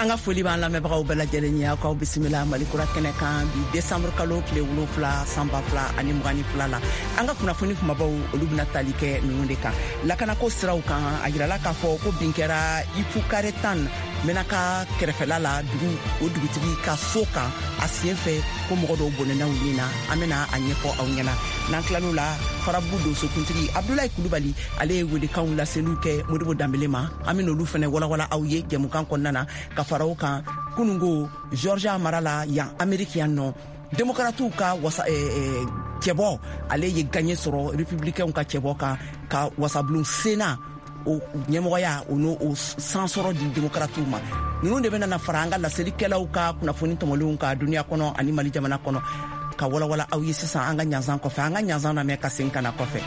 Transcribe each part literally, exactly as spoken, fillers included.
anga foli b'an lamɛnbagaw bɛɛ lajɛlen ye. Aw k'aw bisimila Malikura kɛnɛ kan bi décembre kalo tile wolonwula san ba fila ani mugan ni fila la. An ka kunnafoni kumabaw olu bɛna tali kɛ ninnu de kan. Lakanako siraw kan a yirala k'a fɔ ko bin kɛra Ifu kare tan Menaka kɛrɛfɛla la dugu o dugutigi ka so kan a sen fɛ ko mɔgɔ dɔw bɔnɛna u ni na. An bɛna a ɲɛfɔ aw ɲɛna. N'an tilal'o la Farabu donsokuntigi Abdulayi Kulubali ale ye welekanw laseliw kɛ Modibo Danbele ma. An bɛna olu fɛnɛ walawala aw ye jɛmukan kɔnɔna na ka faraw kan. Kunungo Georgia marala yan Ameriki yan nɔ démocrates ka wasa eh, cɛbɔ ale ye gagné sɔrɔ républicains ka cɛbɔ kan ka wasabulon Sénat o ɲɛmɔgɔya o no o san sɔrɔ di démocrates ma. Ninnu de bɛna na fara an ka laselikɛlaw ka kunnafoni tɔmɔlenw ka duniya kɔnɔ ani Mali jamana kɔnɔ ka walawala aw ye sisan an ka ɲanzan kɔfɛ an ka ɲanzan lamɛn ka segin ka na kɔfɛ.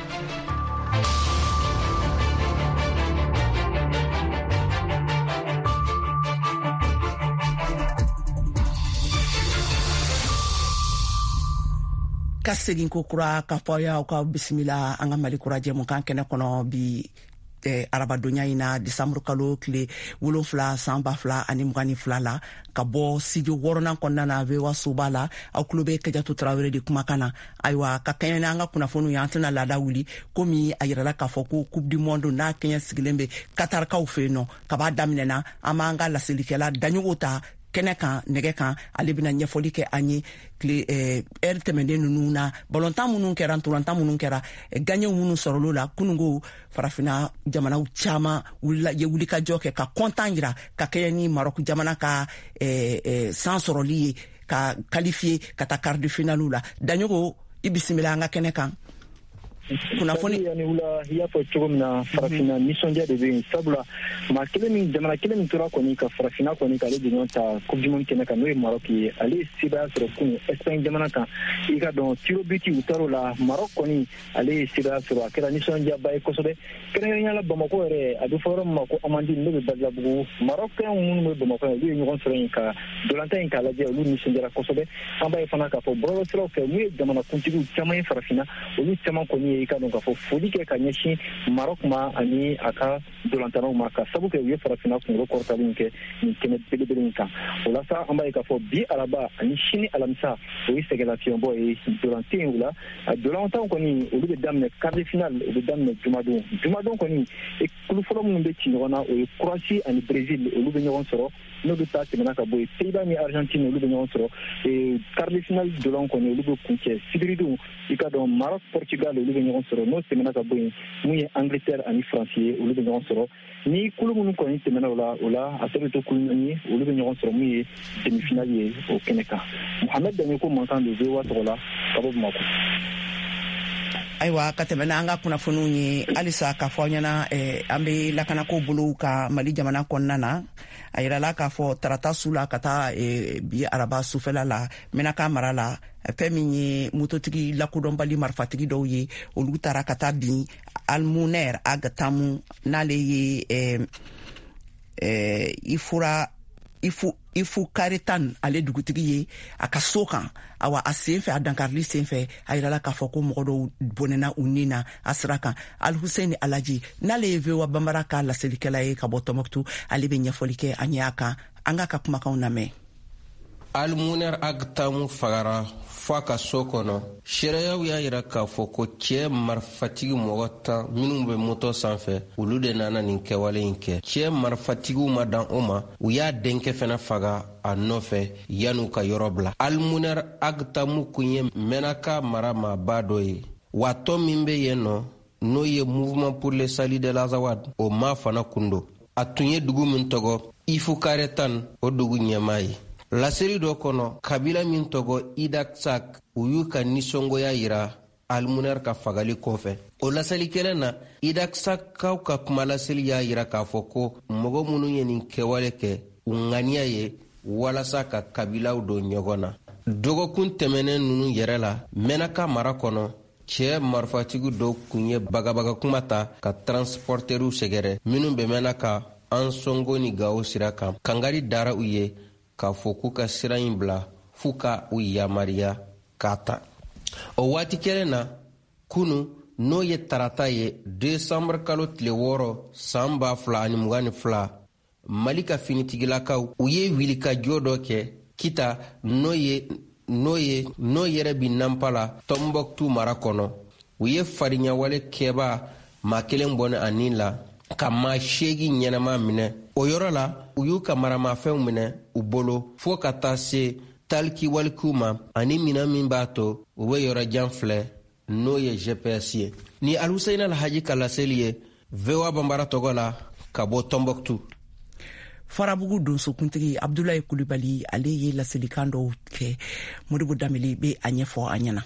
Ka segin ko kura ka fɔ y'aw ka bisimila an ka Malikura jɛmukan kɛnɛ kɔnɔ bi eh, arabadonya in na décembre kalo tile wolonwula san ba fila ani mugan ni fila la ka bɔ studio wɔɔrɔnan kɔnɔna na V O A soba la aw tulo bɛ Kɛjatu Tarawele de kumakan na. Ayiwa ka kɛɲɛ ni an ka kunnafoniw ye an tɛna laada wuli komi a yirala k'a fɔ ko coupe du monde n'a kɛɲɛ sigilen bɛ Katarikaw fɛ yen nɔ kab'a daminɛna an b'an ka laselikɛla daɲogo ta kɛnɛ kan nɛgɛ kan ale bɛna ɲɛfɔli kɛ an ye tile ɛri tɛmɛnden ninnu na balontan minnu kɛra ntolantan minnu kɛra gaɲɛw minnu sɔrɔlo la kunungo farafina jamanaw caman wulila ye wulikajɔ kɛ ka kɔntan yira ka kɛɲɛ ni Maroc jamana ka san sɔrɔli ye ka qualifier ka taa quart de finale la. Daɲogo i bisimila an ka kɛnɛ kan. Kunnafoni yani wula ya fɔ cogo min na farafina nisɔndiya de bɛ yen sabula maa kelen min jamana kelen min tora kɔni ka farafina kɔni k'ale de ɲɔgɔn ta coupe du monde kɛnɛ kan n'o ye Maroc ye ale ye sebaya sɔrɔ kunun Espagne jamana kan i ka dɔn tiro biti u taar'o la Maroc kɔni ale ye sebaya sɔrɔ a kɛra nisɔndiyaba ye kosɛbɛ kɛrɛnkɛrɛnnenya la Bamako yɛrɛ a bɛ fɔ yɔrɔ min ma ko Amandine n'o bɛ Badilabugu Marocien minnu bɛ Bamako yan olu ye ɲɔgɔn sɔrɔ yen ka dolantan in k'a lajɛ olu nisɔndiyara kosɛbɛ an b'a ye fana k'a fɔ bɔlɔlɔsiraw fɛ mun ye jamanakuntigiw caman ye farafina olu caman kɔni i ka dɔn k'a fɔ foli kɛ ka ɲɛsin Maroc ma ani a ka dolantanaw ma ka sabu kɛ u ye farafina kunkolo kɔrɔtali min kɛ nin kɛnɛ belebele in kan o la sa an b'a ye k'a fɔ bi araba ani sini alamisa o ye sɛgɛlafiɲɛbɔ ye dolanten o la a dolantanw kɔni olu bɛ daminɛ quart de finale o bɛ daminɛ jumadon jumadon kɔni kulu fɔlɔ minnu bɛ ci ɲɔgɔn na o ye Croatie ani Brésil olu bɛ ɲɔgɔn sɔrɔ n'olu ta tɛmɛna ka bɔ yen Pays-Bas ni Argentine olu bɛ ɲɔgɔn sɔrɔ quart de finale dolan kɔni olu bɛ kuncɛ sibiridenw i ka dɔn Maroc Portugal olu bɛ ɲɔgɔn sɔrɔ n'o tɛmɛna ka bɔ yen mun ye Angleterre ani France ye olu bɛ ɲɔgɔn sɔrɔ ni kulu minnu kɔni tɛmɛna o la o la a tɔ bɛ to kulu naani ye olu bɛ ɲɔgɔn sɔrɔ mun ye demi-finale ye o kɛnɛ kan. Mohamed Daɲeko mankan de V O A tɔgɔ la ka bɔ Bamako. Ayiwa ka tɛmɛ n'an ka kunnafoniw ye halisa k'a fɔ ɲɛna an bɛ lakanako bolow ka Mali jamana kɔnɔna na a yirala k'a fɔ tarata su la ka taa bi araba sufɛla la Menaka mara la fɛn min ye mototigi lakodɔnbali marifatigi dɔw ye olu taara ka taa bin Almuner Agatamu n'ale ye i fura Ifu Ifu kare tan ale dugutigi ye a ka so kan awa a sen fɛ a dankarili sen fɛ a yirala k'a fɔ ko mɔgɔ dɔw bɔnɛna u ni na a sira kan Al Hussein Alaji n'ale ye V O A Banbara ka laselikɛla ye ka bɔ Tɔnbɔkutu ale bɛ ɲɛfɔli kɛ an y'a kan an ka ka kumakanw lamɛn. Almuner Agatamu fagara f'a ka so kɔnɔ sariyaw y'a yira k'a fɔ ko cɛ marifatigi mɔgɔ tan minnu bɛ moto sanfɛ olu de nana nin kɛwale in kɛ. Cɛ marifatigiw ma dan o ma u y'a denkɛ fɛnɛ faga a nɔfɛ yan'u ka yɔrɔ bila. Almuner Agatamu kun ye Menaka mara maaba dɔ ye wa tɔ min bɛ yen nɔ n'o ye Mouvement pour le Salut de l'Azawad o ma fana kun don. A tun ye dugu min tɔgɔ Ifu kare tan o dugu ɲɛmaa ye. Laseri dɔ kɔnɔ kabila min tɔgɔ Idaksak u y'u ka nisɔngoya yira Almuner ka fagali kɔfɛ. O laselikɛla na Idaksakaw ka kuma laseli y'a yira k'a fɔ ko mɔgɔ minnu ye nin kɛwale kɛ u ŋaniya ye walasa ka kabilaw don ɲɔgɔn na. Dɔgɔkun tɛmɛnen ninnu yɛrɛ la Menaka mara kɔnɔ cɛ marifatigi dɔw kun ye bagabaga kuma ta ka transportɛriw sɛgɛrɛ minnu bɛ Menaka an sɔngo ni Gao sira kan. Kangari dara u ye k'a fɔ k'u ka sira in bila f'u ka u yamariya k'a ta. O waati kelen na kunu n'o ye tarata ye décembre kalo tile wɔɔrɔ san ba fila ani mugan ni fila Mali ka finitigilakaw u ye wilikajɔ dɔ kɛ kita n'o ye n'o ye n'o yɛrɛ bi nanpa la Tombouctou mara kɔnɔ. U ye fariɲawale kɛba maa kelen bɔnɛ ani la ka maa seegi ɲɛnama minɛ. O yɔrɔ la u y'u ka maramafɛnw minɛ u bolo fɔɔ ka taa se taliki walikiw ma ani mina min b'a to u bɛ yɔrɔjan filɛ n'o ye G P S ye. Ni Alhusseina Alhaji ka laseli ye V O A Banbara tɔgɔ la ka bɔ Tombouctou. Farabugu donsokuntigi Abdoulaye Coulibaly ale ye laselikan dɔw kɛ Modibo Dambele be a ɲɛfɔ a ɲɛna.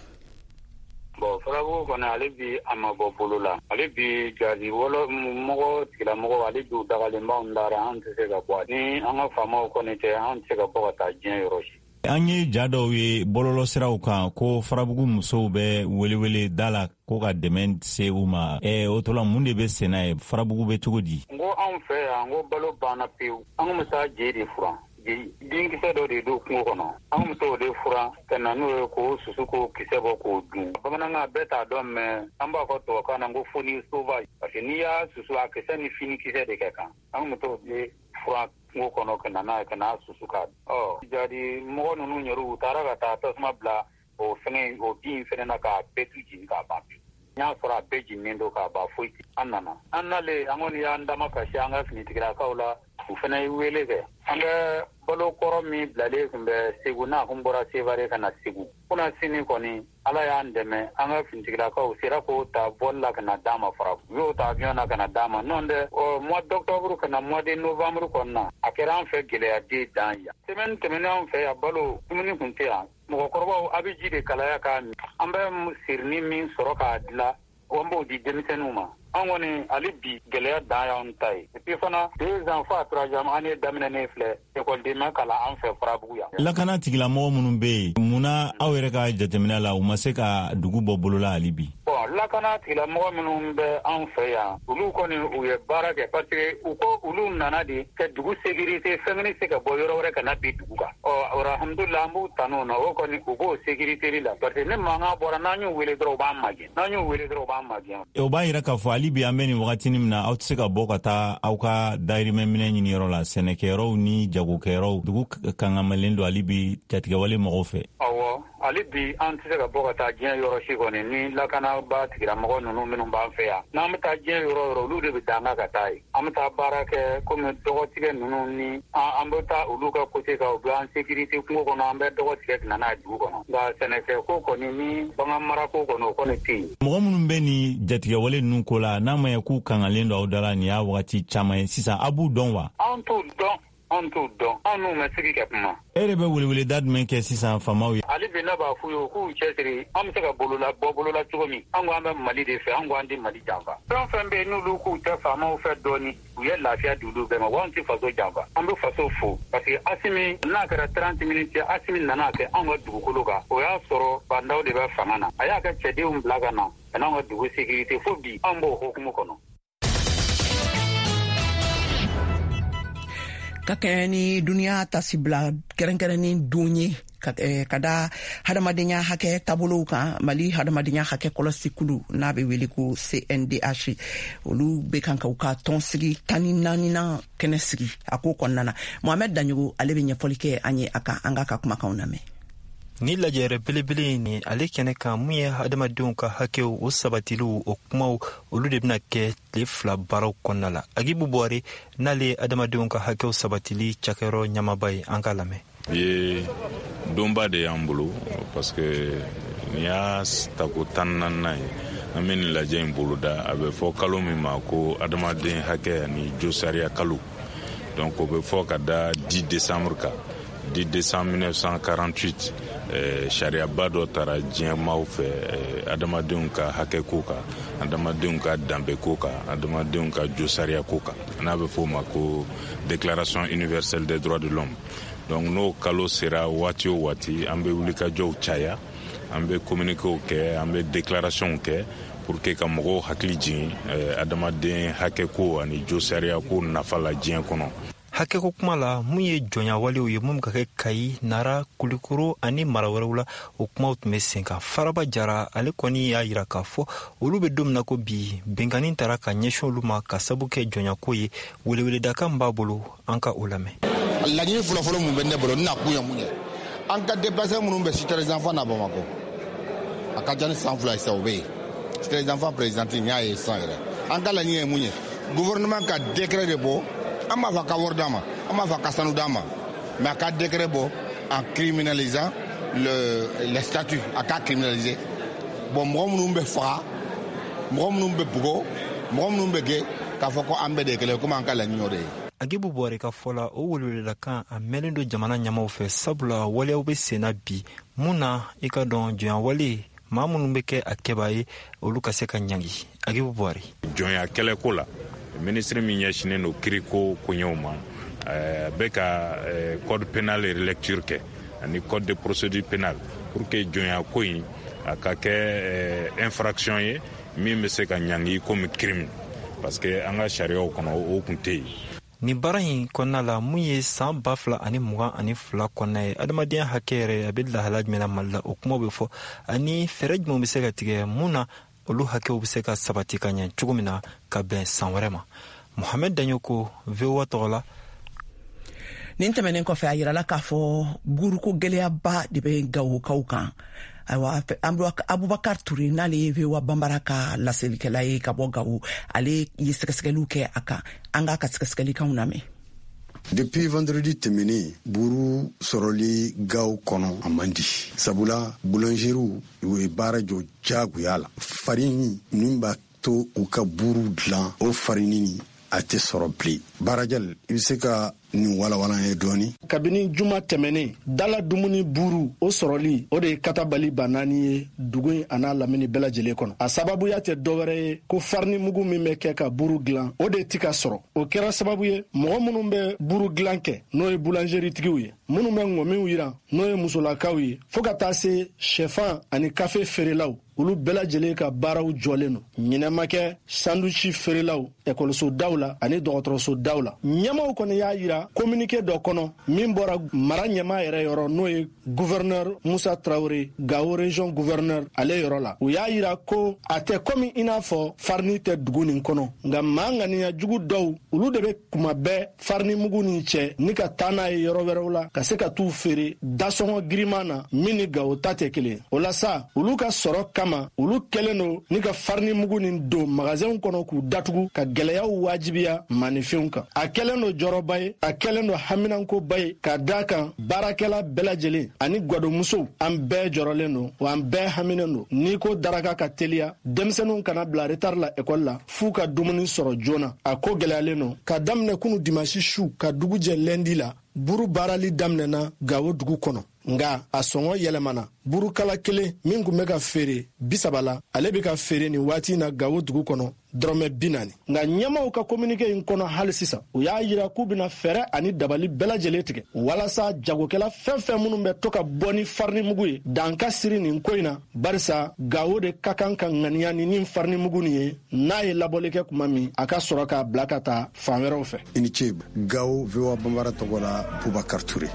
Bon Farabugu kɔni ale bi a ma bɔ bolo la. Ale bi jadi wolo mɔgɔ tigilamɔgɔ ale bi dagalenbaw dara an tɛ se ka bɔ. Ni an ka faamaw kɔni tɛ an tɛ se ka bɔ ka taa diɲɛ yɔrɔ si. An ye ja dɔw ye bɔlɔlɔ siraw kan ko Farabugu musow bɛ welewele da la ko ka dɛmɛ se u ma. Ɛ o tola mun de bɛ senna ye Farabugu bɛ cogo di? N ko anw fɛ yan n ko balo banna pewu. An kun bɛ taa je de furan. Denkisɛ dɔ de don kungo kɔnɔ. An kun bɛ taa o de furan ka na n'o ye k'o susu k'o kisɛ bɔ k'o dun. Bamanankan bɛɛ t'a dɔn mɛ an b'a fɔ tubabukan na ko foni sauvage. Parce que n'i y'a susu a kisɛ ni fini kisɛ de kɛ kan. An kun bɛ taa o de furan kungo kɔnɔ ka na n'a ye ka n'a susu k'a dun. Ɔ jadi mɔgɔ ninnu yɛrɛ u taara ka taa tasuma bila o fɛngɛ o bin fɛnɛ na k'a bɛɛ tu jigin k'a ban pewu. N y'a sɔrɔ a bɛɛ jiginnen don k'a ban foyi tɛ. An nana an nalen an kɔni y'an dama kasi an ka finitigilakaw la u fɛnɛ ye wele kɛ. An bɛ balo kɔrɔ min bilalen tun bɛ Segu n'a kun bɔra Sevare ka na Segu. Kuna sini kɔni Ala y'an dɛmɛ an ka finitigilakaw sera k'o ta bɔli la ka na d'a ma Farabugu. U y'o ta avion na ka na d'a ma. N'o tɛ mois d'octobre ka na mois de novembre kɔnɔna a kɛra an fɛ gɛlɛyaden dan yan. Semaine tɛmɛnen an fɛ yan balo dumuni kun tɛ yan. Mɔgɔkɔrɔbaw a bɛ ji de kalaya k'a min. An bɛ sirini min sɔrɔ k'a dilan o an b'o di denmisɛnninw ma. An kɔni ale bi gɛlɛya dan y'anw ta ye. Et puis fana deux ans fo à troisième année daminɛnen filɛ école ma kalan an fɛ Farabugu yan. Lakana tigilamɔgɔ minnu bɛ yen munna aw yɛrɛ ka jateminɛ la u ma se ka dugu bɔ bolola hali bi? Bon lakana tigilamɔgɔ minnu bɛ an fɛ yan olu kɔni u ye baara kɛ parce que u ko olu nana de ka dugu sécurité fɛn se ka bɔ yɔrɔ wɛrɛ ka na bi dugu kan. Ɔ alhamdulillah an b'u tanu na o kɔni u b'o sécurité la parce que ni mankan bɔra n'an y'u wele dɔrɔn u b'an magɛn n'an y'u wele dɔrɔn u b'an magɛn. O b'a yira k'a fɔ hali bi an bɛ nin wagati min na aw tɛ se ka bɔ ka taa aw ka dahirimɛ minɛ ɲiniyɔrɔ la sɛnɛkɛyɔrɔw ni jagokɛyɔrɔw dugu kangamalen don hali bi jatigɛwale mɔgɔw fɛ. Awɔ hali bi an tɛ se ka bɔ ka taa diɲɛ yɔrɔ si kɔni ni lakanaba tigilamɔgɔ ninnu minnu b'an fɛ yan n'an bɛ taa diɲɛ yɔrɔ yɔrɔ olu de bɛ taa an ka ka taa ye an bɛ taa baara kɛ komi dɔgɔtigɛ ninnu ni an bɛ taa olu ka côté kan u bɛ an sécurité kungo kɔnɔ an bɛ dɔgɔtigɛ ka na n'a ye dugu kɔnɔ nka sɛnɛkɛ ko kɔni ni bagan mara ko kɔni o kɔni tɛ yen. Mɔgɔ minnu bɛ nin jatigɛwale ninnu ko la n'a ma ye k'u kangalen don aw da la nin y'a wagati caman ye sisan a b'u dɔn wa? An t'u dɔn an t'u dɔn an n'u ma sigi ka kuma. E yɛrɛ bɛ weleweleda jumɛn kɛ sisan faamaw ye? Ale bi ne b'a f'u ye k'u cɛsiri an bɛ se ka bolola bɔ bolola cogo min an ko an bɛ Mali de fɛ an ko an tɛ Mali janfa. Fɛn fɛn bɛ yen n'olu k'u tɛ faamaw fɛ dɔɔni u ye lafiya di olu bɛɛ ma wa an tɛ faso janfa an bɛ faso fo parce que Asimi n'a kɛra trente minutes Asimi nana kɛ an ka dugukolo kan o y'a sɔrɔ bandaw de bɛ fanga na a y'a ka cɛdenw bila ka na ka n'an ka dugu sécurité fo bi an b'o hukumu kɔnɔ. Ka kɛɲɛ ni duniya tasibila kɛrɛnkɛrɛnni don ye ka da hadamadenya hakɛ taabolow kan Mali hadamadenya hakɛ kɔlɔsi kulu n'a bɛ wele ko C N D H olu bɛ kan ka u ka tɔn sigi tan ni naaninan kɛnɛ sigi a ko kɔnɔna na Mohamed Danjogo ale bɛ ɲɛfɔli kɛ an ye a kan an ka ka kumakanw lamɛn. Ni lajɛrɛ belebele ni ale kɛnɛ kan mun ye hadamadenw ka hakɛw o sabatiliw o kumaw olu de bɛna kɛ tile fila baaraw kɔnɔna la. Agibu Buwari n'ale hadamadenw ka hakɛw sabatili cakɛyɔrɔ ɲamaba ye an ka lamɛn. Ye donba de y'an bolo parce que ni y'a tako tan naaninan ye an bɛ nin lajɛ in boloda a bɛ fɔ kalo min ma ko adamaden hakɛ ani josariya kalo donc o bɛ fɔ ka da dix décembre kan dix décembre mille neuf cent quarante-huit eh, sariyaba dɔ taara diɲɛmaaw fɛ eh, adamadenw ka hakɛ ko kan adamadenw ka danbe ko kan adamadenw ka josariya ko kan n'a bɛ fɔ o ma ko déclaration universelle des droits de l'homme. Donc n'o kalo sera waati o waati an bɛ wulikajɔw caya an bɛ communiquéw kɛ an bɛ déclaration kɛ pour que ka mɔgɔw hakili jigin eh, adamaden hakɛ ko ani josariya ko nafa la diɲɛ kɔnɔ. hakɛko kuma la mun ye jɔnya walew ye mun ka kɛ Kayi, Nara, Kulikoro ani mara wɛrɛw la o kumaw tun bɛ sen kan. Faraba Jara ale kɔni y'a yira k'a fɔ olu bɛ don min na ko bi bɛnkanni taara ka ɲɛsin olu ma ka sabu kɛ jɔnyako ye. Weleweledakan b'a bolo an ka o lamɛn. Laɲini fɔlɔfɔlɔ mun bɛ ne bolo n'a kun ye mun ye an ka déplacé minnu bɛ cité des enfants na Bamakɔ a ka ca ni san fila ye sa o bɛ yen cité des enfants présidente n y'a ye san yɛrɛ an ka laɲini ye mun ye gouvernement ka décret de bɔ an b'a fɔ a ka wari d'a ma an b'a fɔ a ka sanu d'a ma mais a ka décret bɔ en criminalisant le les statuts a ka criminaliser bon mɔgɔ minnu bɛ faga mɔgɔ minnu bɛ bugɔ mɔgɔ minnu bɛ gɛn k'a fɔ ko an bɛɛ de ye kelen komi an ka laɲini o de ye. Agibu Buwari ka fɔla o weleweledakan a mɛnlen don jamana ɲɛmaw fɛ sabula waleyaw bɛ senna bi mun na i ka dɔn jɔnya wale maa minnu bɛ kɛ a kɛbaa ye olu ka se ka ɲangi. Agibu Buwari. Jɔnya kɛlɛko la ministre min ɲɛsinnen don kiriko koɲɛw ma a bɛ ka code pénal relecture kɛ ani code de procédure pénale pour que jɔnya ko in a ka kɛ infraction ye min bɛ se ka ɲangi comme crime parce que an ka sariyaw kɔnɔ o kun tɛ yen. Ni baara in kɔnɔna la mun ye san ba fila ani mugan ani fila kɔnɔna ye adamadenya hakɛ yɛrɛ a bɛ lahala jumɛn na Mali la o kuma bɛ fɔ ani fɛɛrɛ jumɛn bɛ se ka tigɛ mun na olu hakɛw bɛ se ka sabati ka ɲɛ cogo min na ka bɛn san wɛrɛ ma. Mohamed Danyoko V O A tɔgɔ la. Nin tɛmɛnen kɔfɛ a yirala k'a fɔ buruko gɛlɛyaba de bɛ Gawokaw kan. Ayiwa Abubakar Ture n'ale ye V O A Banbara ka laselikɛla ye ka bɔ Gawo ale ye sɛgɛsɛgɛliw kɛ a kan an k'a ka sɛgɛsɛgɛlikanw lamɛn. Depuis vendredi tɛmɛnen buru sɔrɔli Gawo kɔnɔ a man di sabula boulangeriw u ye baara jɔ jagoya la farini min b'a to u ka buru dilan o farini a tɛ sɔrɔ bilen. Barajal i bɛ se ka nin walawalan ye dɔɔni. Kabini juma tɛmɛnen dala dumuni buru o sɔrɔli o de ye katabali banani ye dugu in a n'a lamini bɛɛ lajɛlen kɔnɔ. A sababuya tɛ dɔwɛrɛ ye ko farini mugu min bɛ kɛ ka buru dilan o de tɛ ka sɔrɔ. O kɛra sababu ye mɔgɔ minnu bɛ buru dilan kɛ n'o ye boulangerie tigiw ye minnu bɛ ŋɔmiw yiran n'o ye musolakaw ye fo ka taa se sɛfan ani kafe feerelaw olu bɛɛ lajɛlen ka baaraw jɔlen don. Ɲinɛma kɛ sandusi feerelaw ekɔliso daw la ani dɔgɔtɔrɔso daw la. Ɲɛmaw kɔni y'a yira communiqué dɔ kɔnɔ min bɔra mara ɲɛma yɛrɛ yɔrɔ n'o ye gouverneur Musa Traoré Gawo région gouverneur ale yɔrɔ la. U y'a yira ko a tɛ komi i n'a fɔ farini tɛ dugu nin kɔnɔ nka maa ŋaniya jugu dɔw olu de bɛ kuma bɛɛ farini mugu nin cɛ ni ka taa n'a ye yɔrɔ wɛrɛw la ka se ka t'u feere dasɔngɔ giriman na min ni Gawo ta tɛ kelen. O la sa olu ka sɔrɔ kama olu kɛlen don ni ka farini mugu nin don magasinw kɔnɔ k'u datugu ka gɛlɛyaw wajibiya maanifɛnw kan. A kɛlen don jɔrɔba ye a kɛlen don haminankoba ye ka daa kan baarakɛla bɛɛ lajɛlen ani gwadomusow an bɛɛ jɔrɔlen don wa an bɛɛ haminen don. N'i ko daraka ka teliya denmisɛnninw kana bila retard la ekɔli la f'u ka dumuni sɔrɔ joona. A ko gɛlɛyalen don ka daminɛ kunu dimanche su ka dugu jɛ lundi la buru baarali daminɛna Gawo dugu kɔnɔ nga a sɔngɔ yɛlɛmana. Burukala kelen min kun bɛ ka feere bisaba la ale bɛ ka feere nin waati na Gawo dugu kɔnɔ dɔrɔmɛ bi naani. Nga ɲɛmaw ka communiqué in kɔnɔ hali sisan u y'a yira k'u bɛna fɛɛrɛ ani dabali bɛɛ lajɛlen tigɛ walasa jagokɛla fɛn fɛn minnu bɛ to ka bɔ ni farini mugu ye dan ka siri nin ko in na barisa Gawo de ka kan ka ŋaniya ni nin farini mugu nin ye n'a ye labɔli kɛ kuma min a ka sɔrɔ k'a bila ka taa fan wɛrɛw fɛ. I ni ce Gawo V O A Banbara tɔgɔ la Bubakar Ture.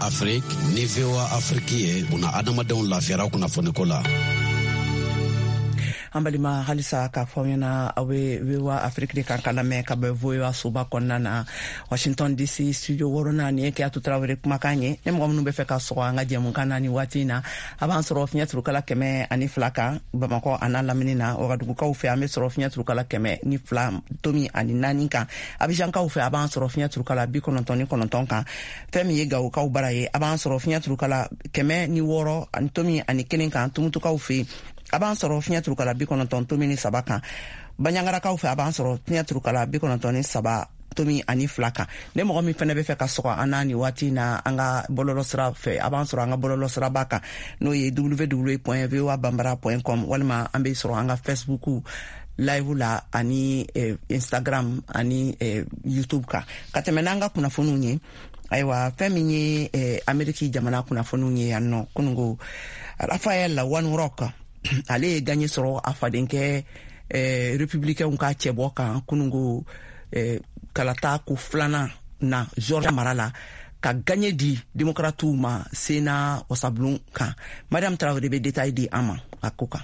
Afrique ni V O A Afrique ye buna adamadenw lafiyara kunnafoniko la. Ambalima halisa ka fonyana awe wewa Afrique de kankalame ka bevoya suba konnana Washington D C studio worona ni ke atutrawere kumakanye ne mo mbe feka so anga jemu kanani watina aban soro fnya trukala keme ani flaka bamako anala minina ogadugu ka ufe ame soro fnya trukala keme ni flam tomi ani naninka abijan ka ufe aban soro fnya trukala bi konontoni konontonka femi yega ka ubaraye aban soro fnya trukala keme ni woro ani tomi ani keninka tumutu ka ufe aban soro fnya trukala bi konoton tomi ni sabaka banyangara ka ufe aban soro fnya trukala bi konontoni saba tomi ani flaka ne mo mi fene be fe ka soko anani wati na anga bololo sra fe aban soro anga bololo sra baka no ye w w w point v o a bambara point com walma ambe soro anga Facebook live la ani eh, Instagram ani eh, YouTube ka katemenanga kuna fununye aiwa feminye eh, Ameriki jamana kuna fununye yanno kunungo Rafael One Rock ale gagné soro afadenke eh, républicain ka cheboka kunungo eh, kalata ku flana na George Marala ka gagné di démocratou ma sena wasablun ka madame Traoré be détail di ama akoka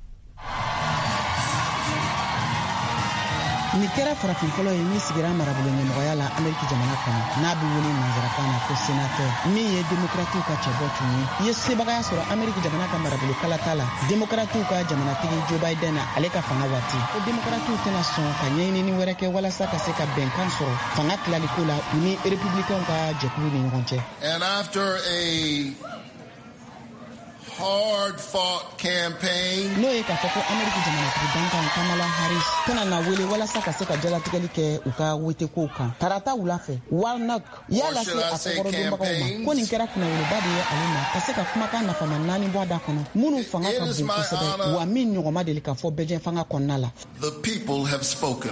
ni kɛra farafin fɔlɔ ye min sigira marabolo ɲɛmɔgɔya la Ameriki jamana kɔnɔ n'a bɛ wele nanzarakan na ko sénateur min ye démocratique ka cɛbɔ tun ye i ye sebagaya sɔrɔ Ameriki jamana ka marabolo kalata la démocratique ka jamanatigi Joe Biden na ale ka fanga waati ko démocratique tɛna sɔn ka ɲɛɲinini wɛrɛ kɛ walasa ka se ka bɛnkan sɔrɔ fanga tilaliko la u ni républicain ka jɛkulu ni ɲɔgɔn cɛ. And after a hard-fought campaign. No ye k'a fɔ ko Ameriki jamanatigi dankan Kamala Harris tɛna na wele walasa ka se ka jalatigɛli kɛ u ka wetekow kan. Tarata wula fɛ Warnock y'a lase a kɔkɔrɔdonbagaw ma ko nin kɛra kunnawoloba de ye ale ma ka se ka kumakan nafama naani bɔ a da kɔnɔ minnu fanga ka bon kosɛbɛ wa min ɲɔgɔn ma deli ka fɔ bɛjɛn fanga kɔnɔna la. The people have spoken.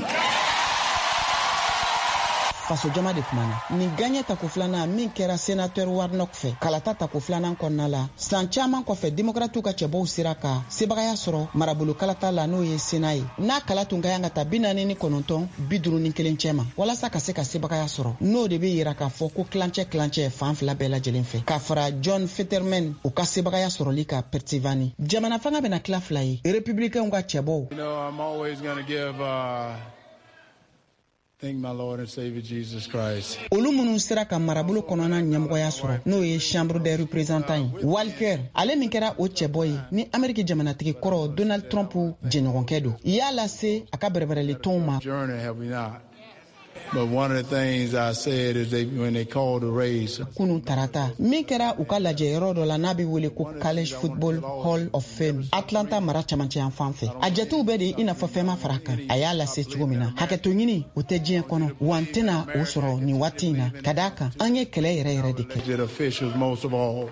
Faso jama de kumana ni gagné tako filana min kɛra sénateur Warnock fɛ kalata tako filanan kɔnɔna la san caman kɔfɛ démocrates ka cɛbɔw sera ka sebagaya sɔrɔ marabolo kalata la n'o ye Sénat ye n'a kala tun ka yan ka taa bi naani ni kɔnɔntɔn bi duuru ni kelen cɛ ma walasa ka se ka sebagaya sɔrɔ n'o de bɛ yira k'a fɔ ko kilancɛ kilancɛ fan fila bɛɛ lajɛlen fɛ k'a fara John Fetterman u ka sebagaya sɔrɔli ka Pennsylvanie jamana fanga bɛna tila fila ye républicains ka cɛbɔw. You know, I'm always going to give uh... Thank my Lord and Savior Jesus Christ. Olu minnu sera ka marabolo kɔnɔna ɲɛmɔgɔya sɔrɔ n'o ye Chambre des représentants ye Walker ale min kɛra o cɛbɔ ye ni Ameriki jamanatigi kɔrɔ Donald Trump jɛɲɔgɔnkɛ don i y'a lase a ka bɛrɛbɛrɛli tɔnw ma. Journey have we not? But one of the things I said is they, when they called the race. Kunu tarata min kɛra u ka lajɛ yɔrɔ dɔ la n'a bɛ wele ko College Football Hall of Fame Atlanta mara camancɛ yan fan fɛ a jɛtiw bɛɛ de i n'a fɔ fɛn ma fara kan a y'a lase cogo min na hakɛto ɲini o tɛ diɲɛ kɔnɔ wa n tɛna o sɔrɔ nin waati in na ka d'a kan an ye kɛlɛ yɛrɛ yɛrɛ de kɛ. Officials most of all.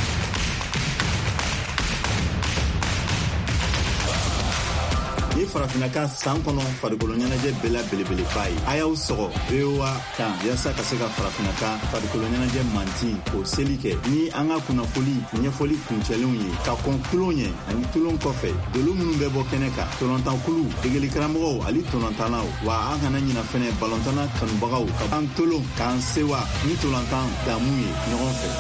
Ni farafinaka san kɔnɔ farikolo ɲɛnajɛ bɛɛ la belebeleba ye a y'aw sɔgɔ V O A kan yasa ka se ka farafinaka farikolo ɲɛnajɛ manti k'o seli kɛ ni an ka kunnafoli ɲɛfɔli kuncɛlenw ye ka kɔn tulon ye ani tulon kɔfɛ dolo minnu bɛ bɔ kɛnɛ kan tɔnɔntankulu degeli karamɔgɔw ali tɔnɔntannaw wa an kana ɲina fɛnɛ balɔntana kanubagaw ka an tolon k'an sewa ni tolantan damu ye ɲɔgɔn fɛ.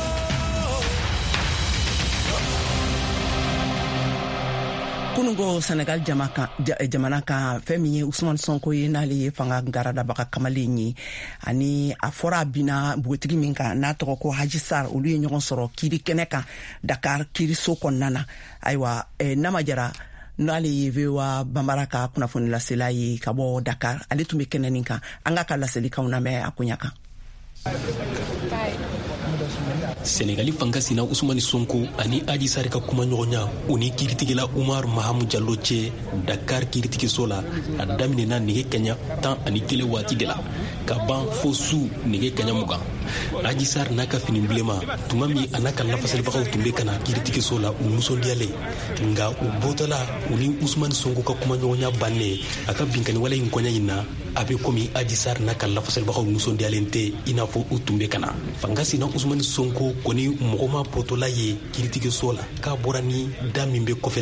kunungo Senegal jamaka jamana ka fɛn min ye Ousmane Sonko ye n'ale ye fanga garadabaga kamalen ye ani a fɔra bina bugutigi min kan n'a tɔgɔ ko Haji Sarr olu ye ɲɔgɔn sɔrɔ kiri kɛnɛ kan Dakar kiri so kɔnɔna na ayiwa eh, nama jara n'ale ye V O A bambara ka kunnafoni lasela ye ka bɔ Dakar ale tun bɛ kɛnɛ nin kan an ka ka laselikanw lamɛn a koɲa kan. Senegali fanga sina Ousmane Sonko ani Adji Sarr ka kuma ɲɔgɔnya o ni kiritigila Umar Mahamu Jallo cɛ Dakar kiritigiso la a daminɛna nege kaɲa tan ani kelen waati de la ka ban fo su nege kaɲa mugan. Adji Sarr n'a ka fini bilenma tuma min a n'a ka lafasalibagaw tun bɛ ka na kiritigiso la u nisɔndiyalen nka u bɔtɔla u ni Ousmane Sonko ka kuma ɲɔgɔnya bannen a ka binkaniwale in kɔɲa in na a bɛ komi Adji Sarr n'a ka lafasalibagaw nisɔndiyalen tɛ i n'a fɔ u tun bɛ ka na. Fanga sina Ousmane Sonko kɔni mɔgɔ ma bɔtɔla ye kiritigiso la k'a bɔra ni da min bɛ kɔfɛla la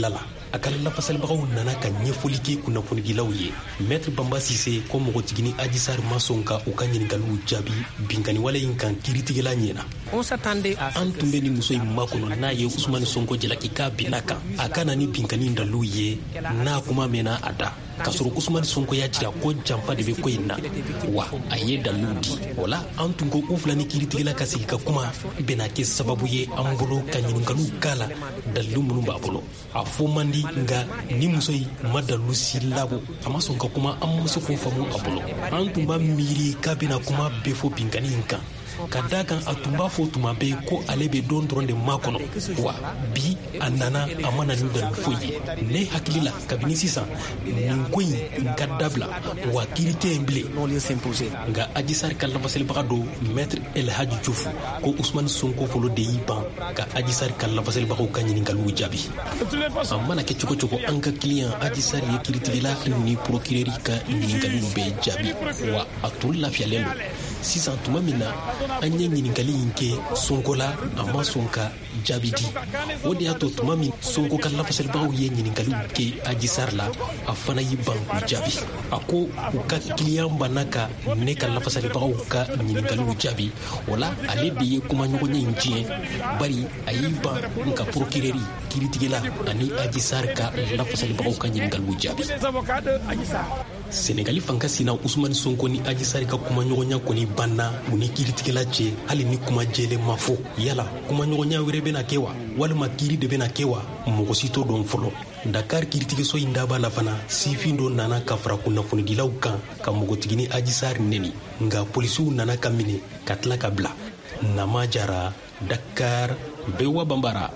a ka lafasalibagaw nana ka ɲɛfɔli kɛ kunnafonidilaw ye. Maître Bamba Sise ko mɔgɔtigini Adji Sarr ma sɔn ka u ka ɲiningaliw jaabi binkaniwale in kan kiiritigɛla ɲɛna. An tun bɛ ni muso in makɔnɔ n'a ye Usmani Sonko jalaki k'a binna kan a ka na ni binkani dalilu ye n'a kuma mɛnna a da. K'a sɔrɔ Usmani Sonko y'a jira ko janfa de bɛ ko in na wa a ye dalilu di. O la an tun ko u fila ni kiiritigɛla ka sigi ka kuma bɛna kɛ sababu ye an bolo ka ɲiningaliw k'a la dalilu minnu b'a bolo. A fɔ man di nka ni muso in ma dalilu si labɔ a ma sɔn ka kuma an ma se k'o faamu a bolo. An tun b'a miiri k'a bɛna kuma bɛɛ fɔ binkani in kan. Ka da kan a tun b'a fɔ tuma bɛɛ ko ale bɛ don dɔrɔn de ma kɔnɔ wa bi a nana a ma na ni dalilu foyi ye. Ne hakili la kabini sisan nin ko in ka dabila wa kiiri tɛ yen bilen. Nka Adji Sarr ka lafasalibaga do Maître El Hadji Diouf ko Usmani Sonko folo de y'i ban ka Adji Sarr ka lafasalibagaw ka ɲiningaliw jaabi. A mana kɛ cogo cogo an ka client Adji Sarr ye kiiritigɛla ni procureur ka ɲiningaliw bɛɛ jaabi wa a tun lafiyalen do. Sisan tuma min na an ye ɲininkali in kɛ Sonko la a ma sɔn ka jaabi di. O de y'a to tuma min Sonko ka lafasalibagaw ye ɲininkaliw kɛ Adji Sarr la a fana y'i ban k'u jaabi. A ko u ka client banna ka ne ka lafasalibagaw ka ɲininkaliw jaabi. O la ale de ye kumaɲɔgɔnya in tiɲɛ bari a y'i ban nka procureur kiiritigɛla ani Adji Sarr ka lafasalibagaw ka ɲininkaliw jaabi. Senegali fanga sina Usmani Sonko ni Adji Sarr ka kumaɲɔgɔnya kɔni banna u ni kiiritigɛla cɛ hali ni kuma jɛlen ma fɔ. Yala kumaɲɔgɔnya wɛrɛ bɛna kɛ wa walima kiiri de bɛna kɛ wa mɔgɔ si t'o dɔn fɔlɔ. Dakar kiiritigiso in daba la fana sifin dɔ nana ka fara kunnafonidilaw kan ka mɔgɔtigini Adji Sarr neni nka polisiw nana ka minɛ ka tila ka bila. Nama Jara, Dakar, Bewa Bambara.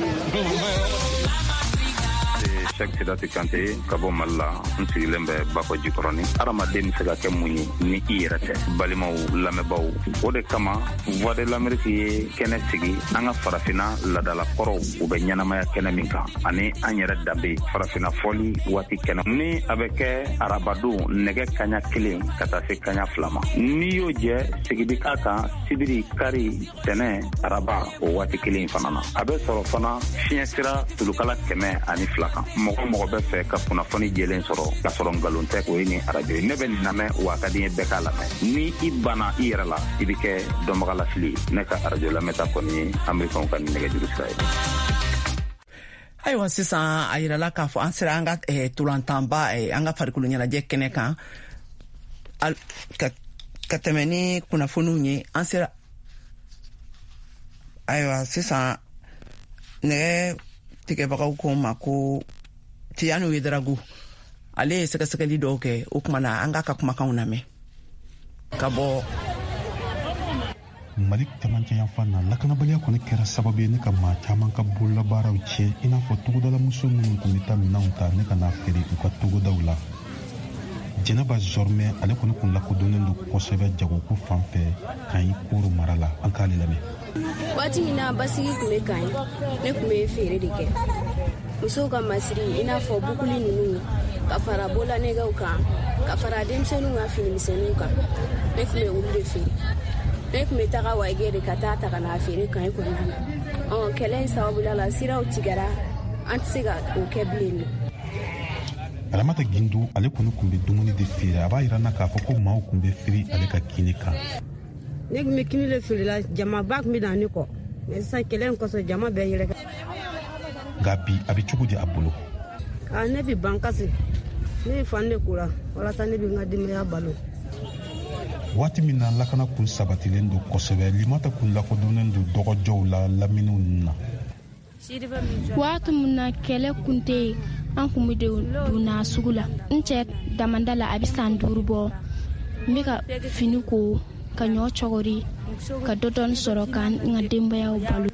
Cheikh Sidati Kante ka bɔ Mali la n sigilen bɛ Bafɔ Jikɔrɔni. Adamaden bɛ se ka kɛ mun ye ni i yɛrɛ tɛ. Balimaw lamɛnbaaw o de kama Voix de l'Amérique ye kɛnɛ sigi an ka farafinna ladalakɔrɔw u bɛ ɲɛnamaya kɛnɛ min kan ani an yɛrɛ danbe farafinna fɔli waati kɛnɛ ni a bɛ kɛ arabadon nɛgɛ kaɲa kelen ka taa se kaɲa fila ma. N'i y'o jɛ sigidi k'a kan sibiri kari tɛnɛ araba o waati kelen fana na. A bɛ sɔrɔ fana fiɲɛ sira tulukala kɛmɛ ani fila kan. Mɔgɔ mɔgɔ bɛ fɛ ka kunnafoni jɛlen sɔrɔ ka sɔrɔ nkalon tɛ o ye ni arajo ye. Ne bɛ nin lamɛn wa ka di n ye bɛɛ k'a lamɛn. Ni i banna i yɛrɛ la i bɛ kɛ dɔnbaga lasili. Ne ka arajo lamɛnta kɔni ye Amerikɛnw ka nɛgɛjuru sira ye. Ayiwa sisan a yirala k'a fɔ an sera an ka tolantanba an ka farikolo ɲɛnajɛ kɛnɛ kan ka tɛmɛ ni kunnafoniw ye. An sera ayiwa sisan nɛgɛ tigɛbagaw ko ma ko Tiyani Wederagu ale ye sɛgɛsɛgɛli dɔw kɛ o kuma na an ka ka kumakanw lamɛn ka bɔ Mali camancɛ yan fan na lakanabaliya kɔni kɛra sababu ye ne ka maa caman ka bololabaaraw tiɲɛ i n'a fɔ togodala muso minnu tun bɛ taa minɛnw ta ne ka n'a feere u ka togodaw la. Jɛnɛba Zormɛ ale kɔni kun lakodɔnnen don kosɛbɛ jagoko fan fɛ Kayi Koro mara la. An k'ale lamɛn. Waati min na basigi tun bɛ Kayi ne tun bɛ feere de kɛ. Musow ka masiri i n'a fɔ bukuli ninnu ka fara bolanɛgɛw kan ka fara denmisɛnninw ka finimisɛnninw kan ne tun bɛ olu de feere. Ne tun bɛ taga Wayige de ka taa ta ka n'a feere Kayi kɔnɔna na. Kɛlɛ in sababula la siraw tigɛra an tɛ se ka o kɛ bilen. Alamata Gindu ale kɔni kun bɛ dumuni de feere a b'a yira na k'a fɔ ko maaw kun bɛ firi ale ka kini kan. Ne kun bɛ kini de feere la jamaba kun bɛ na ne kɔ mais sisan kɛlɛ in kɔsɔn jama bɛɛ yɛlɛ. Nka bi a bɛ cogo di a bolo. Ne bɛ ban kasi ne bɛ fan de ko la walasa ne bɛ n ka denbaya balo. Waati min na lakana kun sabatilen don kosɛbɛ Limata kun lakodɔnnen don dɔgɔjɔw la laminiw na. Waati min na kɛlɛ kun tɛ yen an kun bɛ donna sugu la n cɛ damanda la a bɛ san duuru bɔ n bɛ ka fini ko ka ɲɔ cɔgɔri ka dɔ dɔɔni sɔrɔ ka n ka denbayaw balo.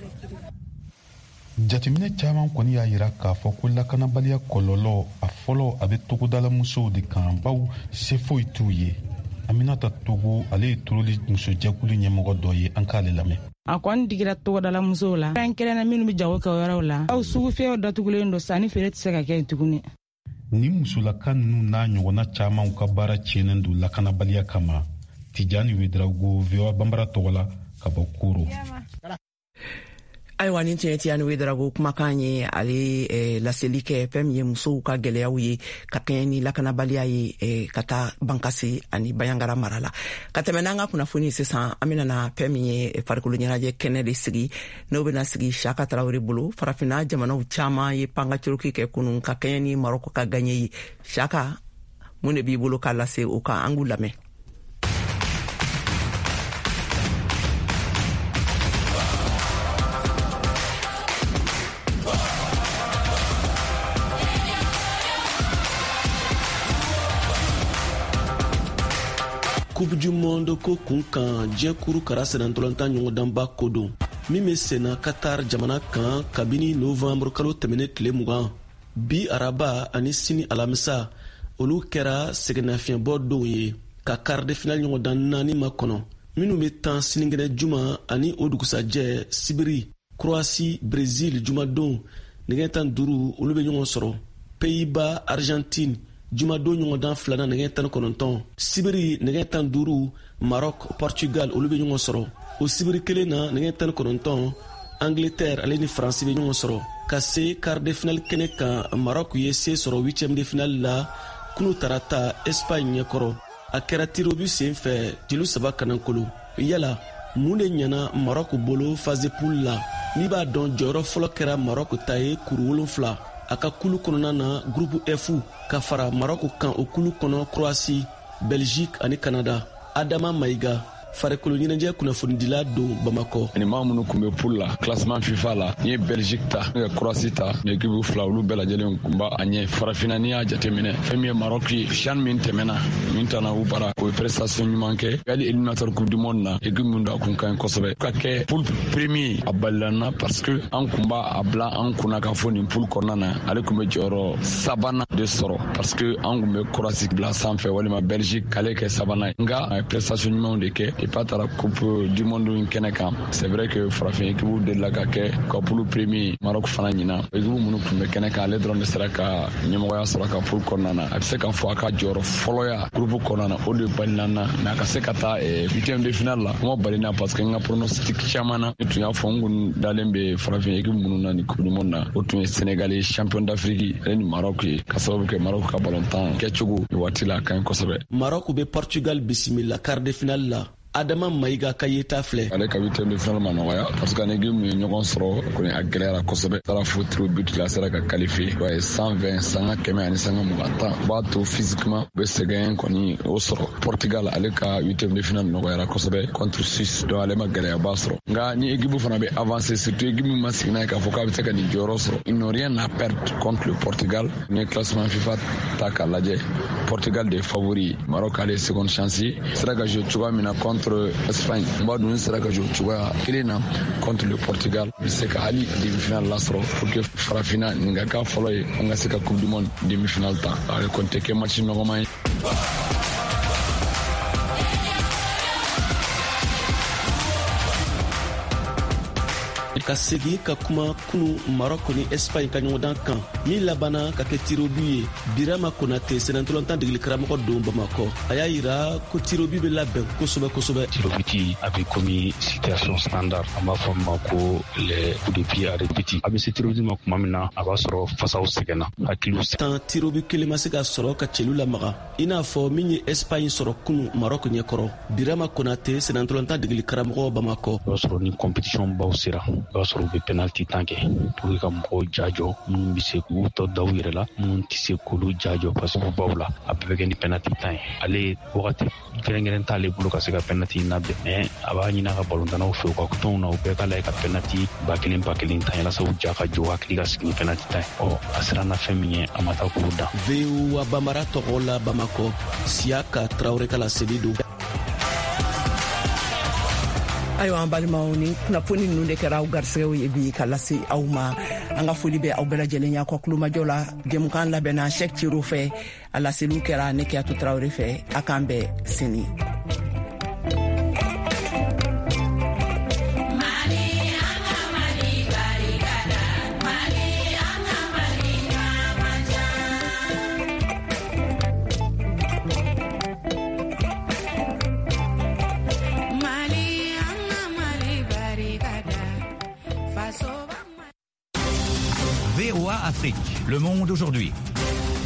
Jateminɛ caman kɔni y'a yira k'a fɔ ko lakanabaliya kɔlɔlɔ a fɔlɔ a bɛ togodala musow de kan baw se foyi t'u ye. Aminata Togo ale ye turuli musojɛkulu ɲɛmɔgɔ dɔ ye an k'ale lamɛn. A kɔni digira togodala musow la kɛrɛnkɛrɛnna minnu bɛ jago kɛ o yɔrɔw la aw sugu fiyɛw datugulen don sanni feere tɛ se ka kɛ yen tuguni. Ni musolaka ninnu n'a ɲɔgɔnna camanw ka baara tiɲɛnen don lakanabaliya kama. Tijani Wederagu, V O A Bambara tɔgɔ la ka bɔ Koro. ayiwa nin tiɲɛ tiya ni wedarago kumakan ye ale eh, laseli kɛ fɛn min ye musow ka gwɛlɛyaw ye ka kɛɲɛ ni lakanabaliya ye eh, ka taa bankasi ani bayangara mara la ka tɛmɛ n'an ka kunnafoni sisan an benana fɛn min ye farikolo ɲɛnajɛ kɛnɛ de sigi n'o bena sigi Shaka Tarawele bolo farafina jamanaw caaman ye pangacoroki kɛ kunun ka kɛɲɛ ni Maroko ka gaɲɛ ye. Shaka, mun de b'i bolo k'a lase o kan an k'u lamɛn. Coupe du monde ko kun kan jɛkuru kara sɛnɛntɔlɔntan ɲɔgɔndanba ko don min bɛ senna Qatar jamana kan kabini novembre kalo tɛmɛnen tile mugan bi araba ani sini alamisa olu kɛra sɛgɛnnafiɲɛbɔ don ye ka quart de finale ɲɔgɔndan naani ma kɔnɔ minnu bɛ tan sinikɛnɛ juma ani o dugusajɛ sibiri Croatie Brésil jumadon nɛgɛ tan duuru olu bɛ ɲɔgɔn sɔrɔ Pays-Bas Argentine jumadon ɲɔgɔndan filanan nɛgɛ tan kɔnɔntɔn sibiri nɛgɛ tan duuru Maroc Portugal olu bɛ ɲɔgɔn sɔrɔ o sibiri kelen na nɛgɛ tan kɔnɔntɔn Angleterre ale ni France bɛ ɲɔgɔn sɔrɔ ka se quart de finale kɛnɛ kan Maroc ye se sɔrɔ huitième de finale la kunu tarata Espagne ɲɛkɔrɔ a kɛra tirobi sen fɛ tilu saba kanankolo yala mun de ɲɛna Maroc bolo phase de poule la n'i b'a dɔn jɔyɔrɔ fɔlɔ kɛra Maroc ta ye kuru wolonfila a ka kulu kɔnɔna na groupe F ka fara Maroc kan o kulu kɔnɔ Croatie, Belgique ani Canada. Adama Maïga farikolo ɲɛnajɛ kunnafonidila don Bamakɔ. Ni maa minnu kun bɛ poule la classement FIFA la ni ye Belgique ta ni ye Croatie ta ni équipe fila olu bɛɛ lajɛlen kun b'a a ɲɛ farafina n'i y'a jateminɛ fɛn min ye Maroc ye CHAN min tɛmɛna min tana u bara o ye prestation ɲuman kɛ hali éliminateur coupe du monde na équipe min don a kun ka ɲi kosɛbɛ ka kɛ poule premier a balilana parce que an kun b'a a bila an kunna k'a fɔ nin poule kɔnɔna na ale kun bɛ jɔyɔrɔ sabanan de sɔrɔ parce que an kun bɛ Croatie bila sanfɛ walima Belgique k'ale kɛ sabanan ye nka a ye prestation ɲumanw de kɛ et pas taara coupe du monde in kɛnɛ kan c'est vrai que farafin équipe delila ka kɛ ka poule premier Maroc fana ɲina équipe minnu kun bɛ kɛnɛ kan ale dɔrɔn de sera ka ɲɛmɔgɔya sɔrɔ ka poule kɔnɔna na a bɛ se k'a fɔ a ka jɔyɔrɔ fɔlɔya groupe kɔnɔna na o de balinana mais a ka se ka taa huitième de finale la kuma balina parce que n ka pronostic caman na ne tun y'a fɔ n kun dalen bɛ farafin équipe minnu na ni coupe du monde na o tun ye Sénégal ye champion d'Afrique ale ni Maroc ye ka sababu kɛ Maroc ka ballontan kɛcogo waati la a ka ɲi kosɛbɛ. Maroc bɛ Portugal bisimila quart de finale la. Adama Maïga ka yeta filɛ ale ka huitième de finale ma nɔgɔya parce que ni game ye ɲɔgɔn sɔrɔ kɔni a gɛlɛyara kosɛbɛ taara fo tiro but la sera ka qualifier wa cent vingt sanga kɛmɛ ani sanga mugan tan b'a to physiquement bɛ sɛgɛn kɔni o sɔrɔ Portugal ale ka huitième de finale nɔgɔyara kosɛbɛ contre Suisse donc ale ma gɛlɛyaba sɔrɔ nka ni équipe fana bɛ avancer surtout équipe min ma sigi n'a ye k'a fɔ k'a bɛ se ka nin jɔyɔrɔ sɔrɔ ils n'ont rien à perdre contre le Portugal ni classement FIFA ta k'a lajɛ Portugal de favori Maroc ale seconde chance sera ka jouer cogoya min na contre Espagne n b'a dun sera ka jouer cogoya kelen na contre le Portugal bɛ se ka hali demi-finale lasɔrɔ pour que farafina nin ka k'a fɔlɔ ye an ka se ka coupe du monde demi-finale ta ale kɔni tɛ kɛ match nɔgɔman ye. ka segi ka kuma kunu Maroc ni Espagne ka ɲɔgɔndan kan min labana ka kɛ tirobi ye Birama Konate sɛnɛntɔlɔntan degeli karamɔgɔ don Bamakɔ a y'a yira ko tirobi bɛ labɛn kosɛbɛ kosɛbɛ. Tirobiti a bɛ komi situation standard an b'a fɔ ma ko les coups de pied à répéter a bɛ se tirobi ma kuma min na a b'a sɔrɔ fasaw sɛgɛnna hakiliw sɛgɛnna. tan tirobi kelen ma se ka sɔrɔ ka cɛlu lamaga i n'a fɔ min ye Espagne sɔrɔ kunu Maroc ɲɛkɔrɔ Birama Konate sɛnɛntɔlɔntan degeli karamɔgɔ Bamakɔ. o b'a sɔrɔ ni compétition baw sera o b'a sɔrɔ u bɛ penalty tan kɛ pour ka mɔgɔw jajɔ minnu bɛ se k'u tɔ da u yɛrɛ la minnu tɛ se k'olu jajɔ parce que baw la a bɛɛ bɛ kɛ ni penalty tan ye ale wagati kɛrɛnkɛrɛn t'ale bolo ka se ka penalty labɛn mais a b'a ɲini a ka balontannaw fɛ u ka tɔnw na u bɛɛ ka lajɛ ka penalty ba kelen ba kelen tan yalasa u ja ka jɔ hakili ka sigi ni penalty tan ye ɔ a sera na fɛn min ye a ma taa k'u dan. V O A Bambara tɔgɔ la Bamakɔ Siaka Traoré ka laseli don. ayiwa an balimaw ni kunnafoni ninnu de kɛra aw garisɛgɛw ye bi ka lase aw ma an ka foli bɛ aw bɛɛ lajɛlen ya kɔ kulomajɔ la jɛmukan labɛnna Cheick Thiro fɛ a laseliw kɛra Nekiyatu Traoré fɛ a k'an bɛɛ sini. So Afrique. Le Monde aujourd'hui.